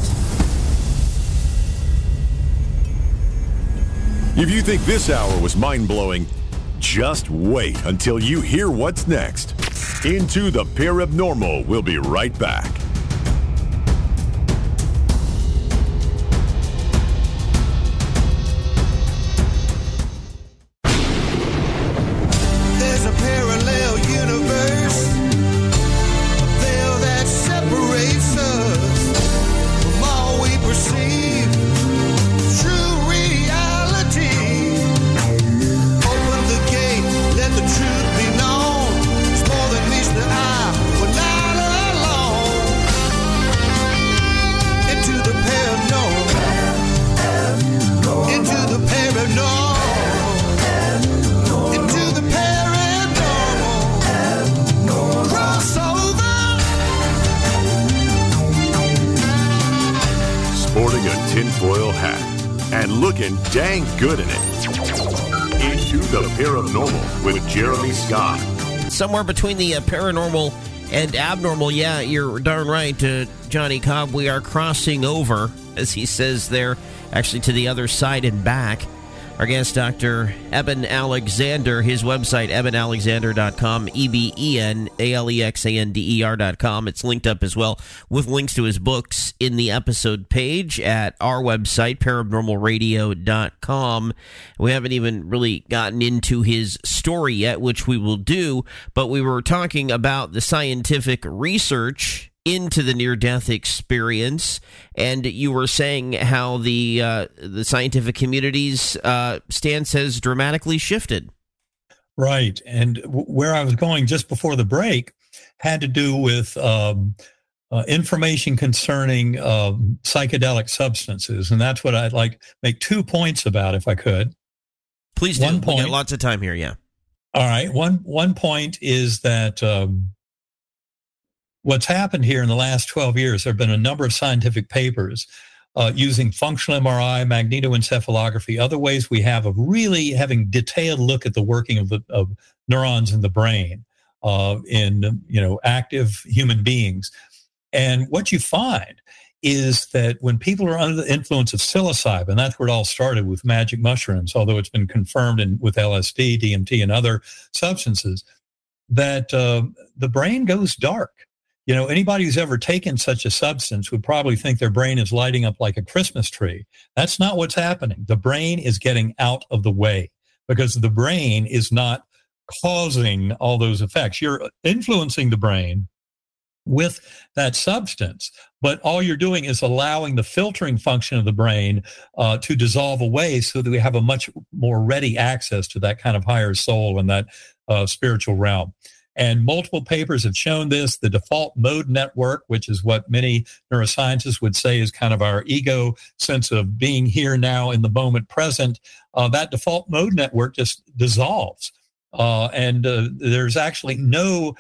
If you think this hour was mind-blowing, just wait until you hear what's next. Into the Paranormal. We'll be right back. There's a parallel universe, a veil that separates us from all we perceive. True reality. Open the gate, let the truth be known. It's more than meets the eye. We're not alone. Into the paranormal. Into the paranormal. Into the paranormal. Crossover. Sporting a tinfoil hat and looking dang good in it. Into the Paranormal with Jeremy Scott. Somewhere between the paranormal and abnormal, yeah, you're darn right, Johnny Cobb. We are crossing over, as he says there, actually to the other side and back. Our guest, Dr. Eben Alexander, his website, ebenalexander.com, EbenAlexander.com. It's linked up as well with links to his books in the episode page at our website, paranormalradio.com. We haven't even really gotten into his story yet, which we will do, but we were talking about the scientific research into the near-death experience, and you were saying how the scientific community's stance has dramatically shifted. Right, and where I was going just before the break had to do with information concerning psychedelic substances, and that's what I'd like to make 2 points about, if I could. Please do. We've got lots of time here, yeah. All right, one point is that what's happened here in the last 12 years, there have been a number of scientific papers using functional MRI, magnetoencephalography, other ways we have of really having detailed look at the working of neurons in the brain in active human beings. And what you find is that when people are under the influence of psilocybin, that's where it all started with magic mushrooms, although it's been confirmed with LSD, DMT, and other substances, that the brain goes dark. Anybody who's ever taken such a substance would probably think their brain is lighting up like a Christmas tree. That's not what's happening. The brain is getting out of the way because the brain is not causing all those effects. You're influencing the brain with that substance, but all you're doing is allowing the filtering function of the brain to dissolve away so that we have a much more ready access to that kind of higher soul and that spiritual realm. And multiple papers have shown this. The default mode network, which is what many neuroscientists would say is kind of our ego sense of being here now in the moment present, that default mode network just dissolves. And there's actually no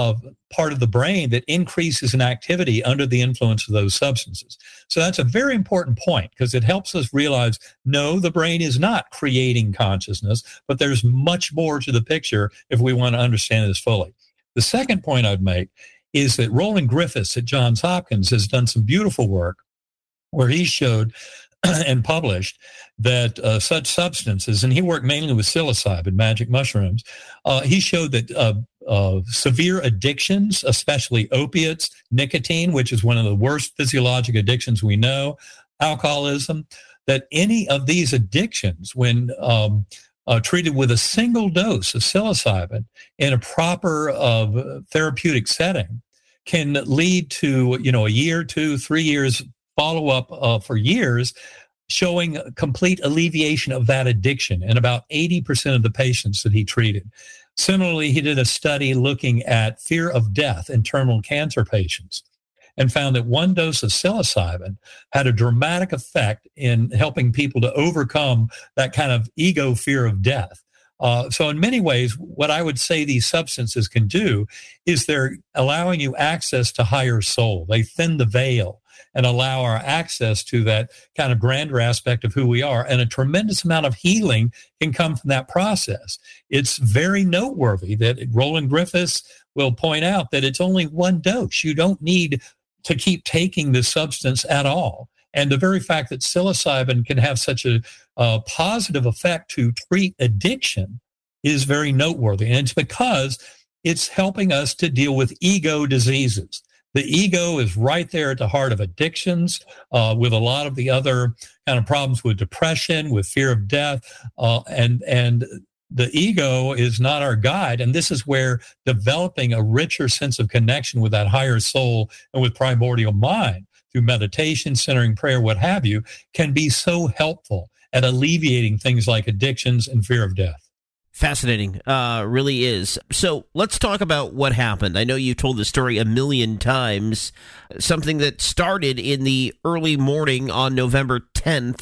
part of the brain that increases in activity under the influence of those substances. So that's a very important point because it helps us realize, no, the brain is not creating consciousness, but there's much more to the picture if we want to understand this fully. The second point I'd make is that Roland Griffiths at Johns Hopkins has done some beautiful work where he showed and published that such substances, and he worked mainly with psilocybin, magic mushrooms, he showed that severe addictions, especially opiates, nicotine, which is one of the worst physiologic addictions we know, alcoholism, that any of these addictions, when treated with a single dose of psilocybin in a proper therapeutic setting, can lead to, a year, 2, 3 years follow-up for years, showing complete alleviation of that addiction in about 80% of the patients that he treated. Similarly, he did a study looking at fear of death in terminal cancer patients and found that one dose of psilocybin had a dramatic effect in helping people to overcome that kind of ego fear of death. So in many ways, what I would say these substances can do is they're allowing you access to higher soul. They thin the veil and allow our access to that kind of grander aspect of who we are. And a tremendous amount of healing can come from that process. It's very noteworthy that Roland Griffiths will point out that it's only one dose. You don't need to keep taking this substance at all. And the very fact that psilocybin can have such a positive effect to treat addiction is very noteworthy. And it's because it's helping us to deal with ego diseases. The ego is right there at the heart of addictions, with a lot of the other kind of problems with depression, with fear of death, and the ego is not our guide. And this is where developing a richer sense of connection with that higher soul and with primordial mind through meditation, centering prayer, what have you, can be so helpful at alleviating things like addictions and fear of death. Fascinating, really is. So let's talk about what happened. I know you've told the story a million times, something that started in the early morning on November 10th,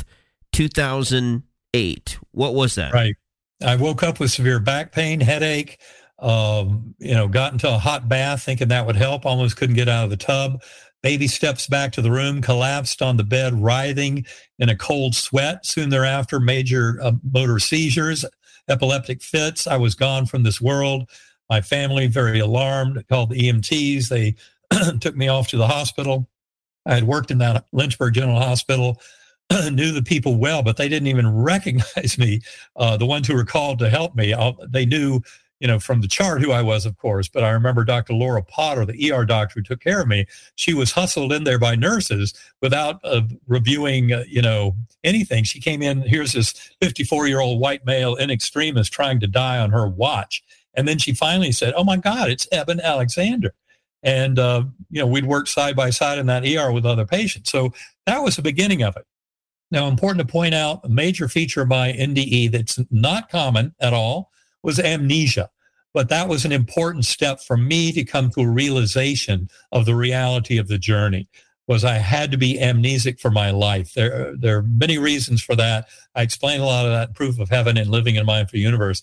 2008. What was that? Right. I woke up with severe back pain, headache, got into a hot bath thinking that would help, almost couldn't get out of the tub. Baby steps back to the room, collapsed on the bed, writhing in a cold sweat. Soon thereafter, major motor seizures, epileptic fits. I was gone from this world. My family, very alarmed, called the EMTs. They took me off to the hospital. I had worked in that Lynchburg General Hospital, knew the people well, but they didn't even recognize me. The ones who were called to help me, they knew, from the chart who I was, of course. But I remember Dr. Laura Potter, the ER doctor who took care of me. She was hustled in there by nurses without reviewing, anything. She came in, here's this 54-year-old white male in extremis trying to die on her watch. And then she finally said, "Oh my God, it's Eben Alexander." And, we'd worked side by side in that ER with other patients. So that was the beginning of it. Now, important to point out, a major feature of my NDE that's not common at all was amnesia. But that was an important step for me to come to a realization of the reality of the journey, was I had to be amnesic for my life. There are many reasons for that. I explain a lot of that in Proof of Heaven and Living in a Mindful Universe.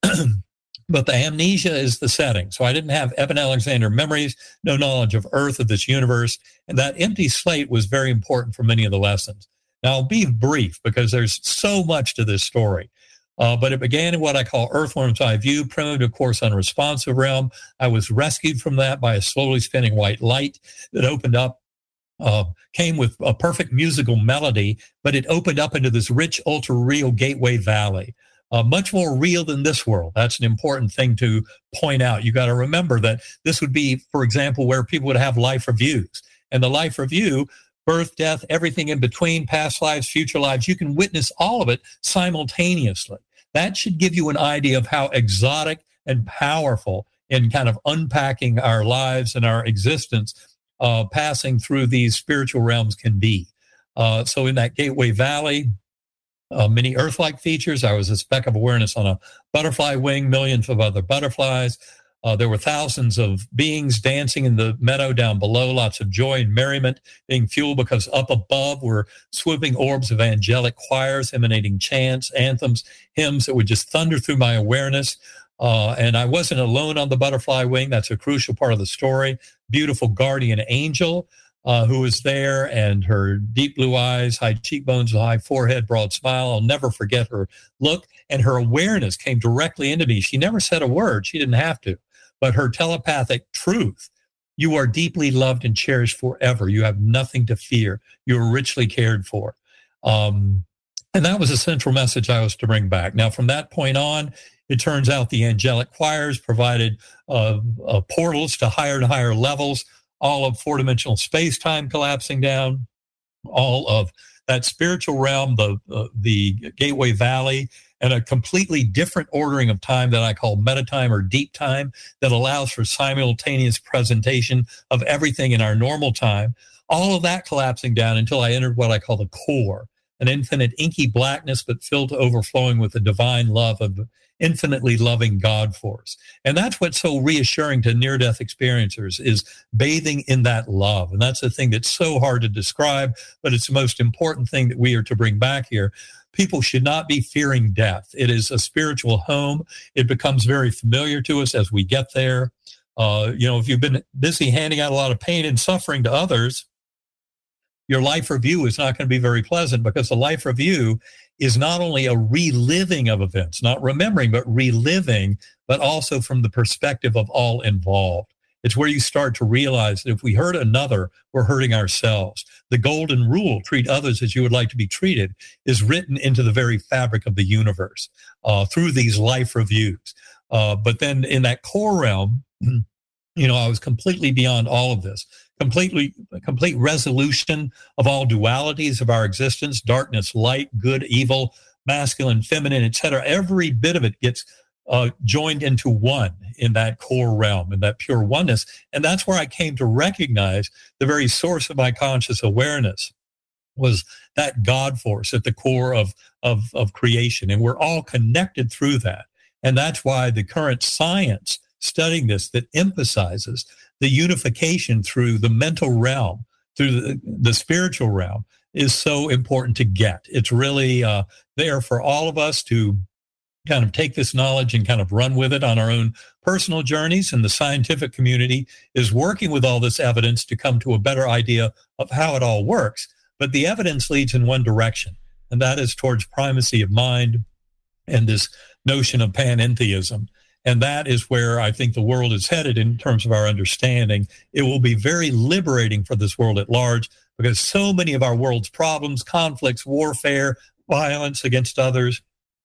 But the amnesia is the setting. So I didn't have Eben Alexander memories, no knowledge of Earth, of this universe. And that empty slate was very important for many of the lessons. Now, I'll be brief because there's so much to this story. But it began in what I call Earthworm's Eye View, primitive, of course, unresponsive realm. I was rescued from that by a slowly spinning white light that opened up, came with a perfect musical melody, but it opened up into this rich, ultra-real Gateway Valley. Much more real than this world. That's an important thing to point out. You got to remember that this would be, for example, where people would have life reviews. And the life review, birth, death, everything in between, past lives, future lives, you can witness all of it simultaneously. That should give you an idea of how exotic and powerful in kind of unpacking our lives and our existence, passing through these spiritual realms can be. So in that Gateway Valley, many Earth-like features. I was a speck of awareness on a butterfly wing, millions of other butterflies. There were thousands of beings dancing in the meadow down below, lots of joy and merriment being fueled because up above were swooping orbs of angelic choirs emanating chants, anthems, hymns that would just thunder through my awareness. And I wasn't alone on the butterfly wing. That's a crucial part of the story. Beautiful guardian angel who was there, and her deep blue eyes, high cheekbones, high forehead, broad smile. I'll never forget her look, and her awareness came directly into me. She never said a word. She didn't have to. But her telepathic truth, you are deeply loved and cherished forever. You have nothing to fear. You are richly cared for. And that was a central message I was to bring back. Now, from that point on, it turns out the angelic choirs provided portals to higher and higher levels, all of four-dimensional space-time collapsing down, all of that spiritual realm, the Gateway Valley, and a completely different ordering of time that I call metatime or deep time that allows for simultaneous presentation of everything in our normal time. All of that collapsing down until I entered what I call the core, an infinite inky blackness but filled to overflowing with the divine love of infinitely loving God force. And that's what's so reassuring to near-death experiencers, is bathing in that love. And that's the thing that's so hard to describe, but it's the most important thing that we are to bring back here. People should not be fearing death. It is a spiritual home. It becomes very familiar to us as we get there. If you've been busy handing out a lot of pain and suffering to others, your life review is not going to be very pleasant, because the life review is not only a reliving of events, not remembering, but reliving, but also from the perspective of all involved. It's where you start to realize that if we hurt another, we're hurting ourselves. The golden rule, treat others as you would like to be treated, is written into the very fabric of the universe through these life reviews. But then in that core realm, I was completely beyond all of this. Complete resolution of all dualities of our existence, darkness, light, good, evil, masculine, feminine, etc. Every bit of it gets joined into one in that core realm, in that pure oneness. And that's where I came to recognize the very source of my conscious awareness was that God force at the core of creation. And we're all connected through that. And that's why the current science studying this that emphasizes the unification through the mental realm, through the spiritual realm, is so important to get. It's really there for all of us to kind of take this knowledge and kind of run with it on our own personal journeys. And the scientific community is working with all this evidence to come to a better idea of how it all works. But the evidence leads in one direction, and that is towards primacy of mind and this notion of panentheism. And that is where I think the world is headed in terms of our understanding. It will be very liberating for this world at large, because so many of our world's problems, conflicts, warfare, violence against others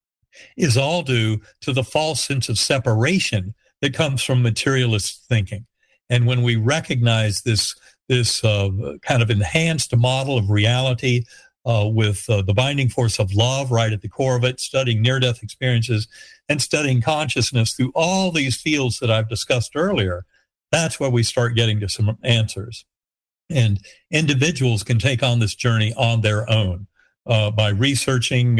is all due to the false sense of separation that comes from materialist thinking. And when we recognize this kind of enhanced model of reality with the binding force of love right at the core of it, studying near-death experiences and studying consciousness through all these fields that I've discussed earlier, that's where we start getting to some answers. And individuals can take on this journey on their own by researching,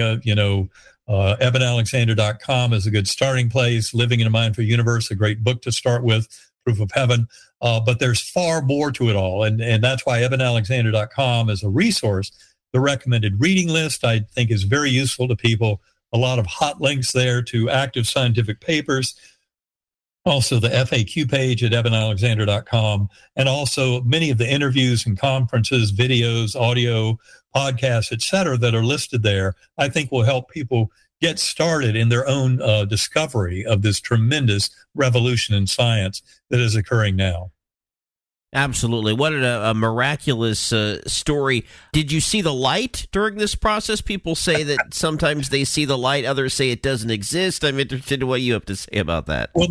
EbenAlexander.com is a good starting place. Living in a Mindful Universe, a great book to start with, Proof of Heaven. But there's far more to it all. And that's why EbenAlexander.com is a resource. The recommended reading list, I think, is very useful to people. A lot of hot links there to active scientific papers. Also, the FAQ page at EbenAlexander.com. And also many of the interviews and conferences, videos, audio, podcasts, et cetera, that are listed there, I think will help people get started in their own discovery of this tremendous revolution in science that is occurring now. Absolutely. What a miraculous story. Did you see the light during this process? People say that sometimes they see the light, others say it doesn't exist. I'm interested in what you have to say about that. Well,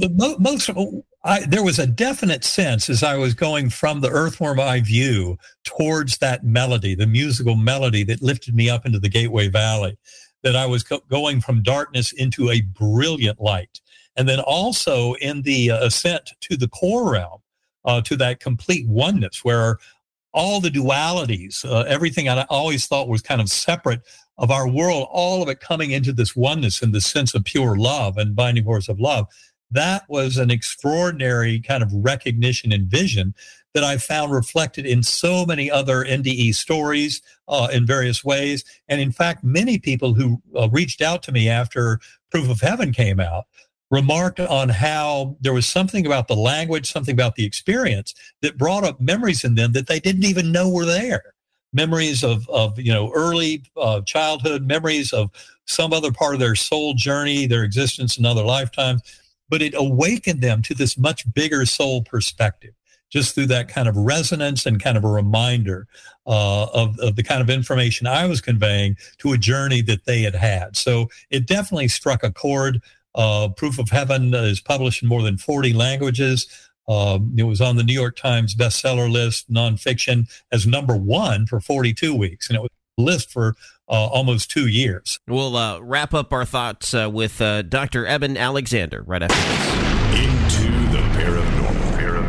there was a definite sense as I was going from the earthworm eye view towards that melody, the musical melody that lifted me up into the Gateway Valley, that I was going from darkness into a brilliant light. And then also in the ascent to the core realm, to that complete oneness where all the dualities, everything I always thought was kind of separate of our world, all of it coming into this oneness and the sense of pure love and binding force of love, that was an extraordinary kind of recognition and vision that I found reflected in so many other NDE stories in various ways. And in fact, many people who reached out to me after Proof of Heaven came out remarked on how there was something about the language, something about the experience that brought up memories in them that they didn't even know were there. Memories of early childhood, memories of some other part of their soul journey, their existence in other lifetimes. But it awakened them to this much bigger soul perspective, just through that kind of resonance and kind of a reminder of the kind of information I was conveying to a journey that they had had. So it definitely struck a chord. Proof of Heaven is published in more than 40 languages. It was on the New York Times bestseller list, nonfiction, as number 1 for 42 weeks. And it was on the list for almost 2 years. We'll wrap up our thoughts with Dr. Eben Alexander right after this. Into the Paranormal.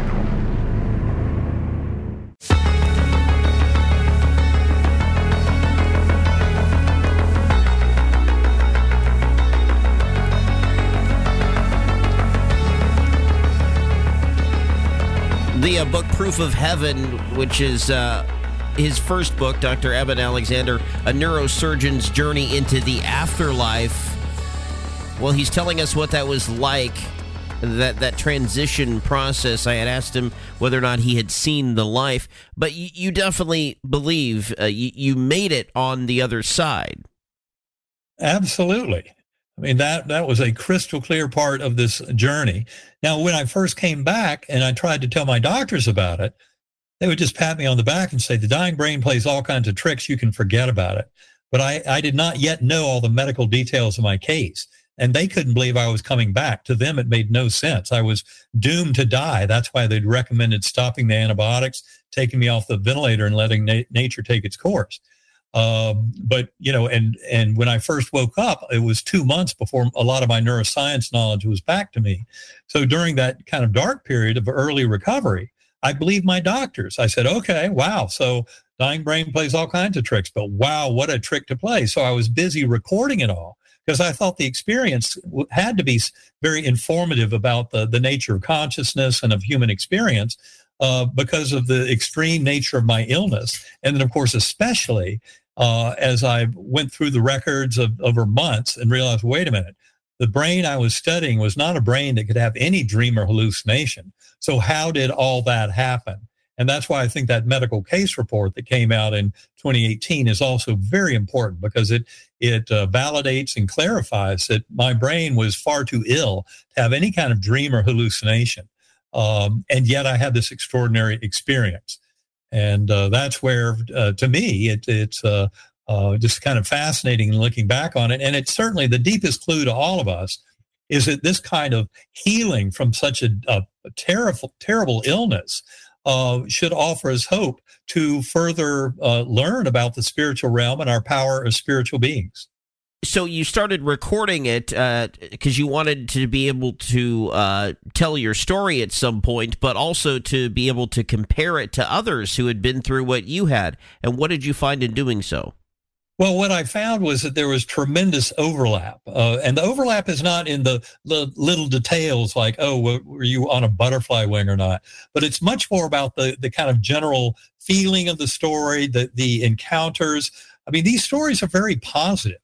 The book Proof of Heaven, which is his first book, Dr. Eben Alexander, A Neurosurgeon's Journey into the Afterlife. Well, he's telling us what that was like, that transition process. I had asked him whether or not he had seen the life, but you definitely believe you made it on the other side. Absolutely. I mean, that was a crystal clear part of this journey. Now, when I first came back and I tried to tell my doctors about it, they would just pat me on the back and say, the dying brain plays all kinds of tricks. You can forget about it. But I did not yet know all the medical details of my case. And they couldn't believe I was coming back. To them, it made no sense. I was doomed to die. That's why they'd recommended stopping the antibiotics, taking me off the ventilator, and letting nature take its course. But, and when I first woke up, it was 2 months before a lot of my neuroscience knowledge was back to me. So during that kind of dark period of early recovery, I believed my doctors. I said, okay, wow. So dying brain plays all kinds of tricks, but wow, what a trick to play. So I was busy recording it all because I thought the experience had to be very informative about the nature of consciousness and of human experience. Because of the extreme nature of my illness. And then, of course, especially as I went through the records over months and realized, wait a minute, the brain I was studying was not a brain that could have any dream or hallucination. So how did all that happen? And that's why I think that medical case report that came out in 2018 is also very important, because it validates and clarifies that my brain was far too ill to have any kind of dream or hallucination. And yet I had this extraordinary experience. And that's where, to me, it's just kind of fascinating looking back on it. And it's certainly the deepest clue to all of us is that this kind of healing from such a terrible illness should offer us hope to further learn about the spiritual realm and our power as spiritual beings. So you started recording it because you wanted to be able to tell your story at some point, but also to be able to compare it to others who had been through what you had. And what did you find in doing so? Well, what I found was that there was tremendous overlap. And the overlap is not in the little details like, oh, were you on a butterfly wing or not? But it's much more about the kind of general feeling of the story, the encounters. I mean, these stories are very positive.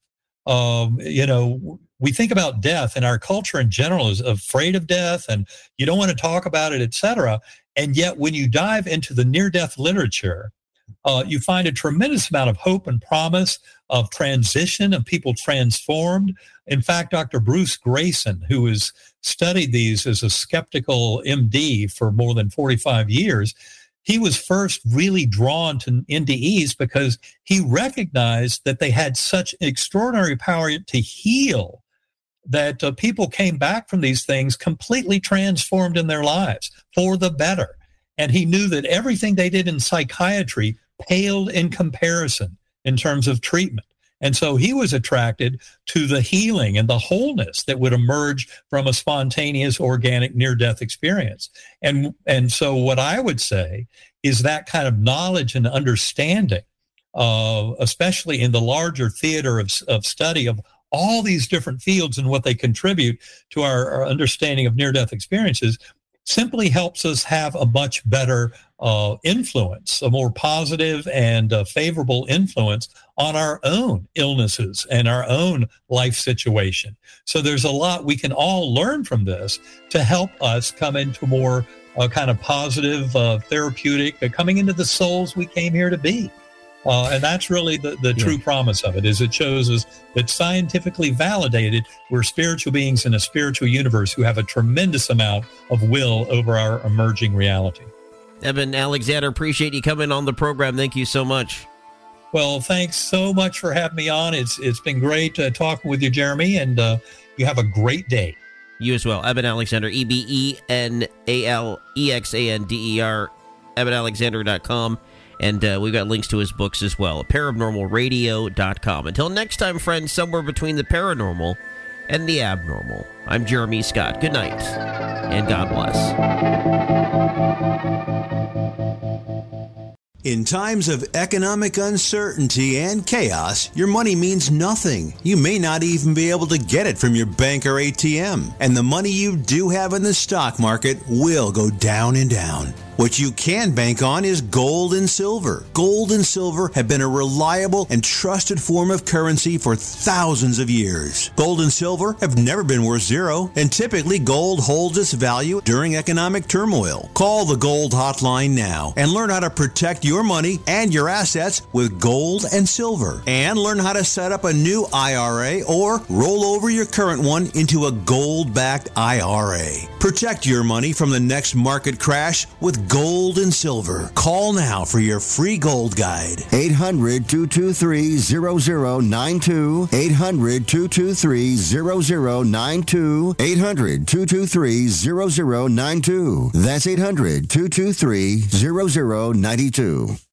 We think about death, and our culture in general is afraid of death, and you don't want to talk about it, etc. And yet when you dive into the near-death literature, you find a tremendous amount of hope and promise of transition, of people transformed. In fact, Dr. Bruce Grayson, who has studied these as a skeptical MD for more than 45 years, he was first really drawn to NDEs because he recognized that they had such extraordinary power to heal that people came back from these things completely transformed in their lives for the better. And he knew that everything they did in psychiatry paled in comparison in terms of treatment. And so he was attracted to the healing and the wholeness that would emerge from a spontaneous, organic, near-death experience. And so what I would say is that kind of knowledge and understanding, especially in the larger theater of study of all these different fields and what they contribute to our understanding of near-death experiences simply helps us have a much better influence, a more positive and favorable influence on our own illnesses and our own life situation. So there's a lot we can all learn from this to help us come into more kind of positive, therapeutic, coming into the souls we came here to be. And that's really the true promise of it, is it shows us that scientifically validated, we're spiritual beings in a spiritual universe who have a tremendous amount of will over our emerging reality. Eben Alexander, appreciate you coming on the program. Thank you so much. Well, thanks so much for having me on. It's been great talking with you, Jeremy, and you have a great day. You as well. Eben Alexander, EbenAlexander, EbenAlexander.com. And we've got links to his books as well at paranormalradio.com. Until next time, friends, somewhere between the paranormal and the abnormal, I'm Jeremy Scott. Good night, and God bless. In times of economic uncertainty and chaos, your money means nothing. You may not even be able to get it from your bank or ATM. And the money you do have in the stock market will go down and down. What you can bank on is gold and silver. Gold and silver have been a reliable and trusted form of currency for thousands of years. Gold and silver have never been worth zero, and typically gold holds its value during economic turmoil. Call the Gold Hotline now and learn how to protect your money and your assets with gold and silver. And learn how to set up a new IRA or roll over your current one into a gold-backed IRA. Protect your money from the next market crash with gold and silver. Call now for your free gold guide. 800-223-0092. 800-223-0092. 800-223-0092. That's 800-223-0092.